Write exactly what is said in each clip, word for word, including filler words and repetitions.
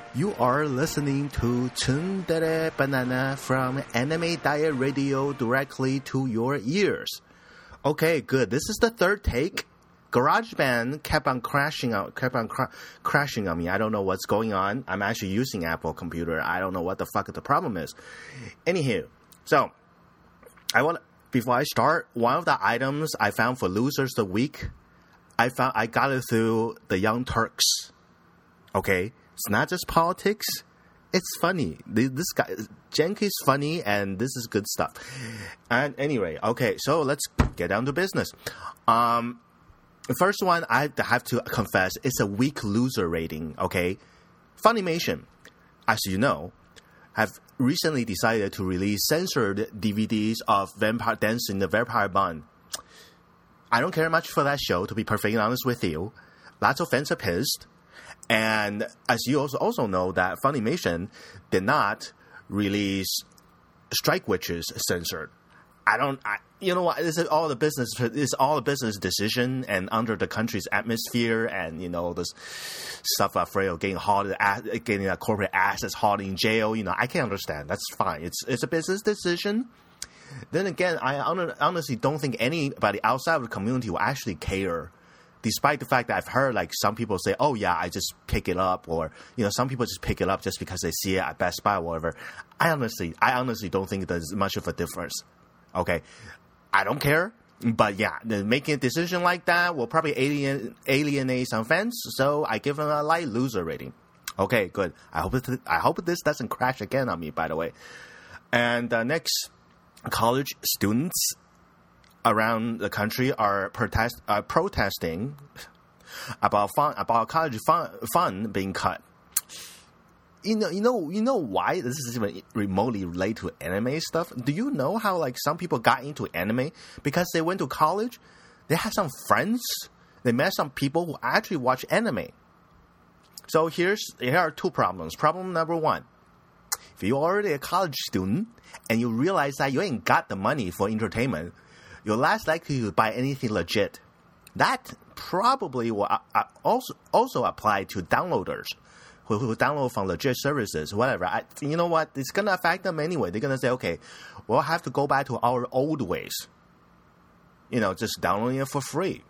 You are listening to Tsundere Banana from Anime Diet Radio directly to your ears. Okay, good. This is the third take. GarageBand kept on crashing out, kept on cra- crashing on me. I don't know what's going on. I'm actually using Apple computer. I don't know what the fuck the problem is. Anywho, so I want before I start, one of the items I found for losers the week, I found I got it through the Young Turks. Okay, it's not just politics. It's funny. This guy, Jenk is funny, and this is good stuff. And anyway, okay, so let's get down to business. Um. The first one, I have to confess, it's a weak loser rating, okay? Funimation, as you know, have recently decided to release censored D V Ds of Vampire Dance in the Vampire Bund. I don't care much for that show, to be perfectly honest with you. Lots of fans are pissed. And as you also, also know, that Funimation did not release Strike Witches censored. I don't... I, You know what? This is all the business. It's all a business decision, and under the country's atmosphere, and you know this stuff afraid of getting hauled, getting a corporate assets hauled in jail. You know, I can understand. That's fine. It's it's a business decision. Then again, I honestly don't think anybody outside of the community will actually care, despite the fact that I've heard like some people say, "Oh yeah, I just pick it up," or you know, some people just pick it up just because they see it at Best Buy or whatever. I honestly, I honestly don't think there's much of a difference. Okay. I don't care, but yeah, making a decision like that will probably alien, alienate some fans, so I give them a light loser rating. Okay, good. I hope it, I hope this doesn't crash again on me, by the way. And uh, next, college students around the country are protest, uh, protesting about fun, about college fun, fun being cut. You know, you know, you know why this is even remotely related to anime stuff? Do you know how, like, some people got into anime because they went to college? They had some friends. They met some people who actually watch anime. So here's here are two problems. Problem number one. If you're already a college student and you realize that you ain't got the money for entertainment, you're less likely to buy anything legit. That probably will also, also apply to downloaders. Who, who download from legit services, whatever. I, you know what? It's going to affect them anyway. They're going to say, okay, we'll have to go back to our old ways. You know, just downloading it for free.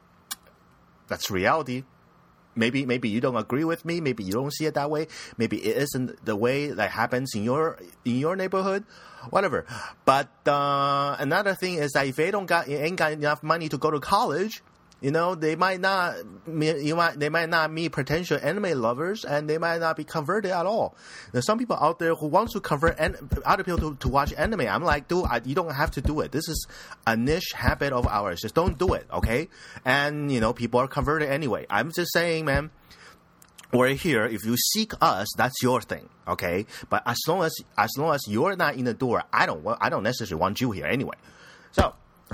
That's reality. Maybe maybe you don't agree with me. Maybe you don't see it that way. Maybe it isn't the way that happens in your in your neighborhood. Whatever. But uh, another thing is that if they don't got ain't got enough money to go to college, you know, they might not, you might, they might not meet potential anime lovers, and they might not be converted at all. There's some people out there who want to convert en- other people to, to watch anime. I'm like, dude, I, you don't have to do it. This is a niche habit of ours. Just don't do it, okay? And, you know, people are converted anyway. I'm just saying, man, we're here. If you seek us, that's your thing, okay? But as long as, as long as you're not in the door, I don't, I don't necessarily want you here anyway. So,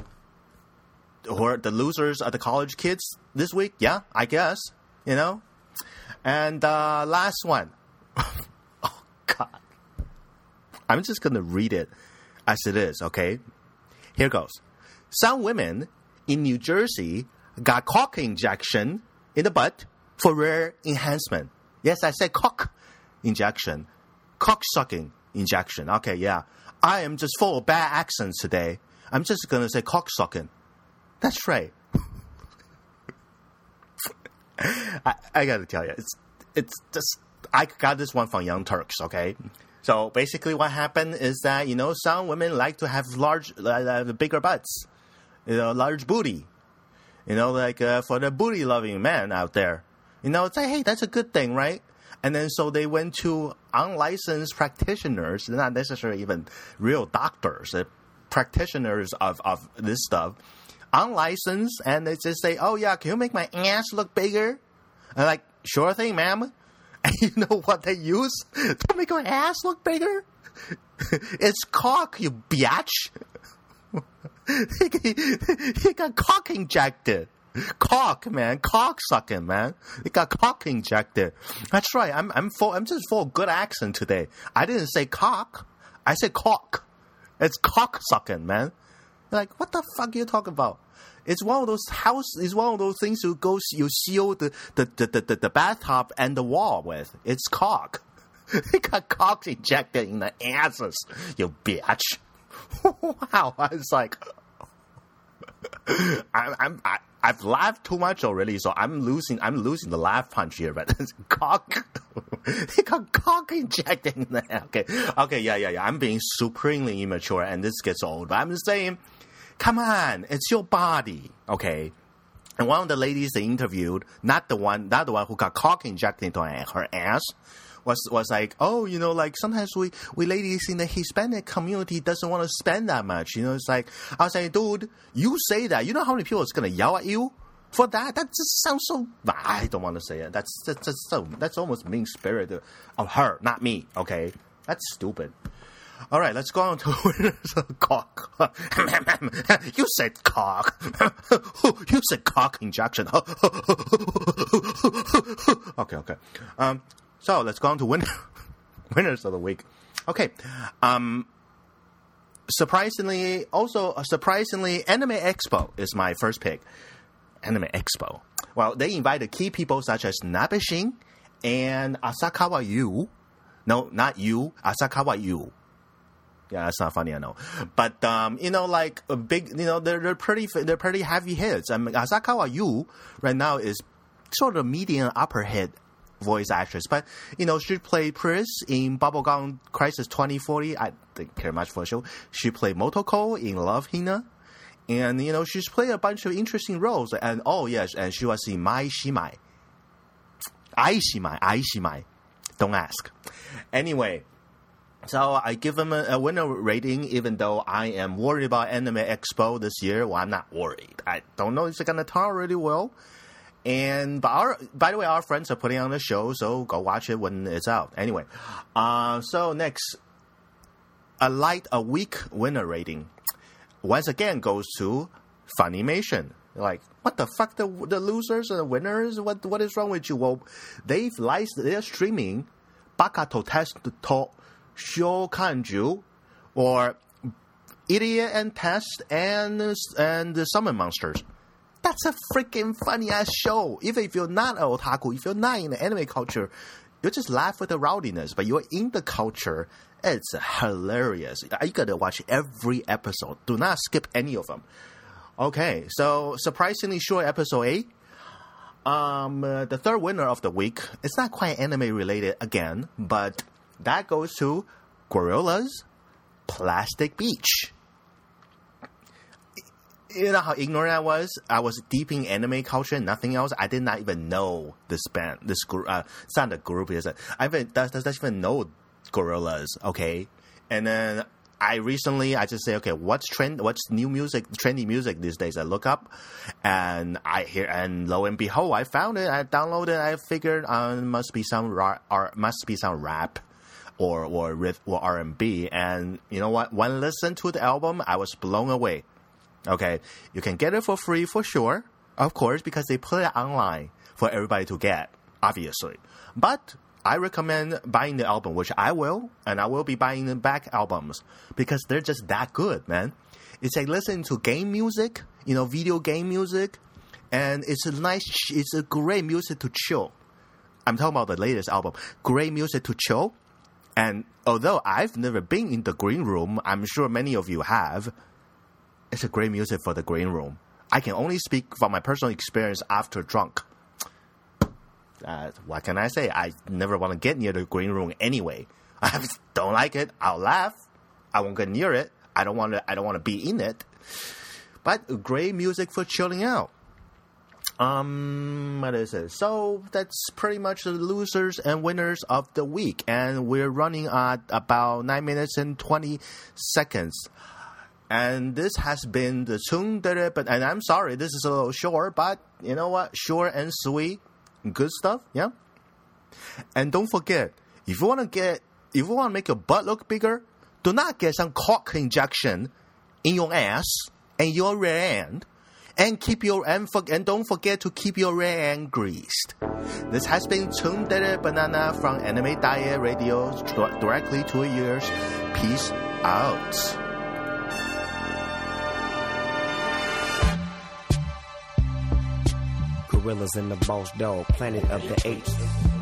or the losers are the college kids this week? Yeah, I guess, you know? And uh, last one. Oh, God. I'm just going to read it as it is, okay? Here goes. Some women in New Jersey got cock injection in the butt for rare enhancement. Yes, I said cock injection. Cock-sucking injection. Okay, yeah. I am just full of bad accents today. I'm just going to say cock-sucking. That's right. I, I gotta tell you, it's it's just I got this one from Young Turks. Okay, so basically, what happened is that you know some women like to have large, uh, bigger butts, you know, large booty, you know, like uh, for the booty loving man out there, you know, it's like hey, that's a good thing, right? And then so they went to unlicensed practitioners, not necessarily even real doctors, uh, practitioners of of this stuff. Unlicensed, and they just say, oh yeah, can you make my ass look bigger? I'm like, sure thing, ma'am. And you know what they use to make my ass look bigger? It's cock, you biatch. He got cock injected. Cock, man. Cock sucking, man. He got cock injected. That's right. I'm I'm full I'm just full of good accent today. I didn't say cock. I said cock. It's cock sucking, man. Like, what the fuck are you talking about? It's one of those house. It's one of those things you go you seal the the, the, the, the bathtub and the wall with. It's cock. They got cock injected in the asses. You bitch. Wow, I was like, I'm I'm I, I've laughed too much already, so I'm losing I'm losing the laugh punch here. But it's cock. They got cock injected in the okay okay yeah yeah yeah. I'm being supremely immature, and this gets old. But I'm just saying. Come on, it's your body, okay? And one of the ladies they interviewed, not the one, not the one who got cock injected into her ass, was was like, oh, you know, like sometimes we, we ladies in the Hispanic community doesn't want to spend that much, you know? It's like, I was like, dude, you say that, you know how many people is gonna yell at you for that? That just sounds so. I don't want to say it. That's that's that's so. That's almost mean spirited of her, not me, okay? That's stupid. All right, let's go on to winners of cock. You said cock. You said cock injection. okay, okay. Um, so let's go on to winner, winners of the week. Okay. Um, surprisingly, also uh, surprisingly, Anime Expo is my first pick. Anime Expo. Well, they invited key people such as Nabeshin and Asakawa Yu. No, not you. Asakawa Yu. Yeah, that's not funny, I know. But, um, you know, like, a big, you know, they're, they're pretty, they're pretty heavy hits. I mean, Asakawa Yu right now is sort of medium upper hit voice actress. But, you know, she played Pris in Bubblegum Crisis twenty forty. I didn't care much for the show. She played Motoko in Love Hina. And, you know, she's played a bunch of interesting roles. And, oh, yes, and she was in Mai Shimai. Ai Shimai. Ai Shimai. Don't ask. Anyway. So I give them a, a winner rating, even though I am worried about Anime Expo this year. Well, I'm not worried. I don't know if it's going to turn out really well. And but our, by the way, our friends are putting on the show, so go watch it when it's out. Anyway, uh, so next, a light, a weak winner rating. Once again, goes to Funimation. Like, what the fuck, the the losers and the winners? What what is wrong with you? Well, they've licensed, they're streaming Bakato Test to Shokanju, or Idiot and Test and and the Summon Monsters. That's a freaking funny ass show. Even if you're not an otaku, if you're not in the anime culture, you just laugh with the rowdiness. But you're in the culture, it's hilarious. You gotta watch every episode. Do not skip any of them. Okay, so surprisingly short episode eight. Um, uh, the third winner of the week. It's not quite anime related again, but that goes to Gorilla's Plastic Beach. You know how ignorant I was? I was deep in anime culture and nothing else. I did not even know this band, this group. Uh, it's not a group. It's a, I even does does even know Gorillas. Okay, and then I recently I just say, okay, what's trend? What's new music? Trendy music these days? I look up, and I hear, and lo and behold, I found it. I downloaded. I figured uh, must be some ra- or must be some rap. Or or riff or R and B, and you know what? When I listened to the album, I was blown away. Okay, you can get it for free for sure, of course, because they put it online for everybody to get, obviously. But I recommend buying the album, which I will, and I will be buying the back albums because they're just that good, man. It's like listening to game music, you know, video game music, and it's a nice, it's a great music to chill. I'm talking about the latest album, great music to chill. And although I've never been in the green room, I'm sure many of you have. It's a great music for the green room. I can only speak from my personal experience after drunk. Uh, what can I say? I never want to get near the green room anyway. I don't like it. I'll laugh. I won't get near it. I don't want to. I don't want to be in it. But great music for chilling out. Um, what is it? So that's pretty much the losers and winners of the week, and we're running at about nine minutes and twenty seconds. And this has been the Tsundere, but and I'm sorry, this is a little short, but you know what? Short and sweet, good stuff, yeah. And don't forget, if you want to get, if you want to make your butt look bigger, do not get some cock injection in your ass and your rear end. And keep your and, for, and don't forget to keep your rear end greased. This has been Tsundere Banana from Anime Diet Radio, directly to your ears. Peace out. gorillas and the boss dog, planet of the apes.